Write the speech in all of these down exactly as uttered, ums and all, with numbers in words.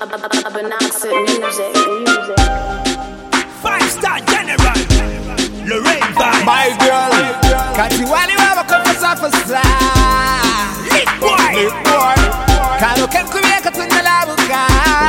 Abanaxit music, music. Five star general, Lorraine Vibes. My girl, Kati wali waba kufasa fasa. Lit boy, Lit boy. Kano ken kumye katunda labuka.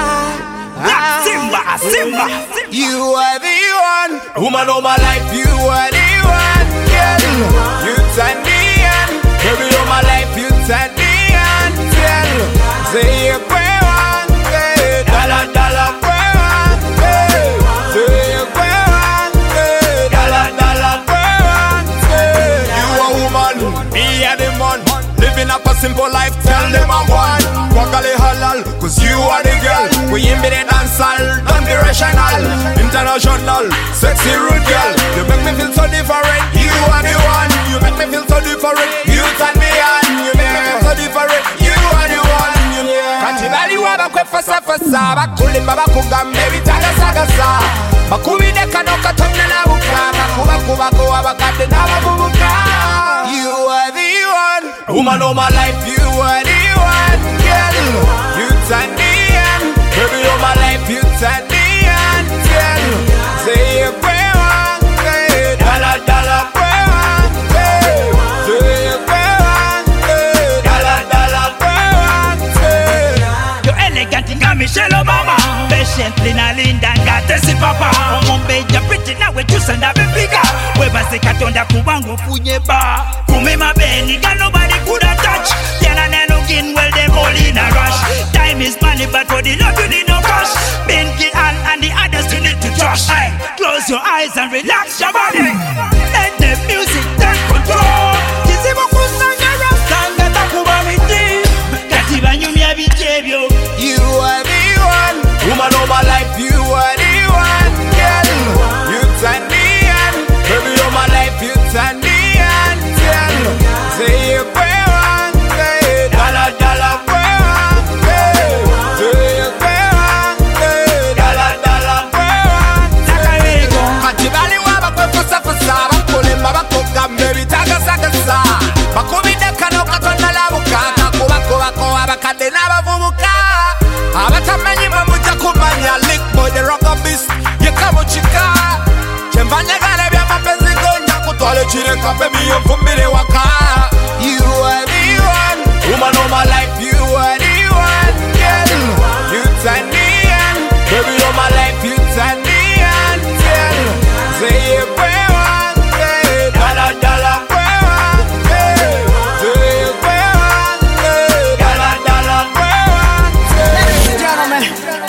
Simba, Simba. You are the one, woman of my life. You are the one, girl. You turn me on, baby of my life. You turn me on, girl. Say you go on, girl. Dollar, dollar, go on, girl. Say you go on, girl. Dollar, dollar, go on, girl. You a woman, me a the man. Living up a simple life, tell them I'm one. Wakali halal, cause you are the girl. We in the dancehall, don't be rational. International, sexy rude girl. You make me feel so different, you are the one. You make me feel so different, you turn me on. You make me feel so different, you are the one. Kati bali waba kwe fasa fasa. Bakuli mbaba kugambe bitanga sagasa. Bakumi deka noka tonne na buka. Bakuba kuba kuwa bakade na babubuka. You are the one, woman of my life. You are the one, girl. You turn me on, baby of my life. You turn me on, girl. Say you go on, girl. Dollar, dollar, go on, girl. Say you go on, girl. Dollar, dollar, go on, girl. You're elegant, inga Michelle Obama. Patiently na linda ngate si papa. Omombe ya pretty na we juice and have a bigger. Weba se katonda kubango funye ba. Kume mabeni ga nobody coulda touch. Yena neno kin well them all in a rush. Time is money but for the love you need no cash. Binky and and the others you need to trust. Aye. Close your eyes and relax your body. Let the music take control. Kizibu kusanga rastanga takuba miti. Katiba nyumya bitebyo. You are the one, woman of my life. You are the one, girl. You turn me on, baby of my life. You turn me on, girl. Say you go on, girl. Dollar, dollar, go on, girl. Say you go on, girl. Dollar, dollar, go on, girl. Kati bali waba kwe fasa fasa. Bakule mbaba kugambe bitanga sagasa. Bakumi deka noka tonda labuka. Kakuba kuba kuwa bakade na bavubuka. Abatamenyi mamuja kumanya. Lick boy the rocker beast. Yekamu chika. Chembanya gale bya mapenzi gonya. Kutwale chile kape miyo fumbile waka. You are the one, woman of my life. You are the one, girl. You turn me on, baby of my life. You turn me on, girl. Say you go on, girl. Dollar, dollar, go on, girl. Say you go on, girl. Dollar, dollar, go on, girl. Ladies and gentlemen,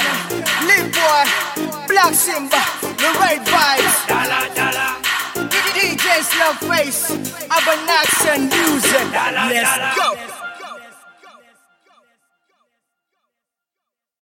Lit Boy, Black Simba, Lorraine Vibes, Dollar, dollar, D J Slowface, Abanaxit music. dollar, Let's dollar. go.